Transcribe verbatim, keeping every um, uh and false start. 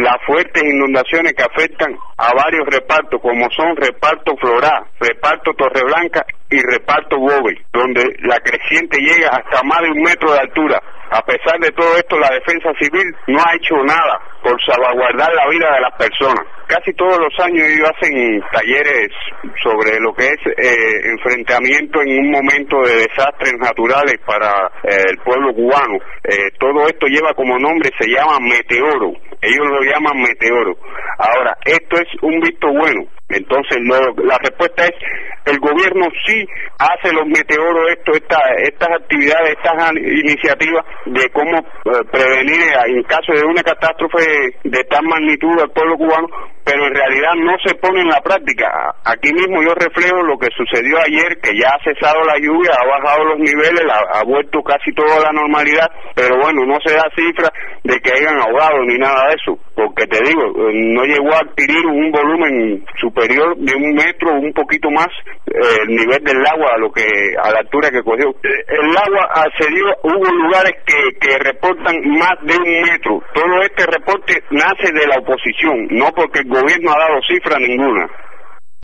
las fuertes inundaciones que afectan a varios repartos, como son reparto Florá, reparto Torreblanca y reparto Bobe, donde la creciente llega hasta más de un metro de altura. A pesar de todo esto, la Defensa Civil no ha hecho nada por salvaguardar la vida de las personas. Casi todos los años ellos hacen talleres sobre lo que es eh, enfrentamiento en un momento de desastres naturales para eh, el pueblo cubano. Eh, todo esto lleva como nombre, se llama Meteoro. Ellos lo llaman Meteoro. Ahora, esto es un visto bueno. Entonces, lo, la respuesta es, el gobierno sí hace los meteoros, esto, esta, estas actividades, estas iniciativas de cómo eh, prevenir en caso de una catástrofe de tal magnitud al pueblo cubano, pero en realidad no se pone en la práctica. Aquí mismo yo reflejo lo que sucedió ayer, que ya ha cesado la lluvia, ha bajado los niveles, ha, ha vuelto casi toda la normalidad, pero bueno, no se da cifra de que hayan ahogado ni nada de eso, porque te digo, no llegó a adquirir un volumen superior de un metro, un poquito más, eh, el nivel del agua a lo que a la altura que cogió. El agua accedió, hubo lugares que, que reportan más de un metro. Todo este reporte nace de la oposición, no porque el gobierno ha dado cifra ninguna.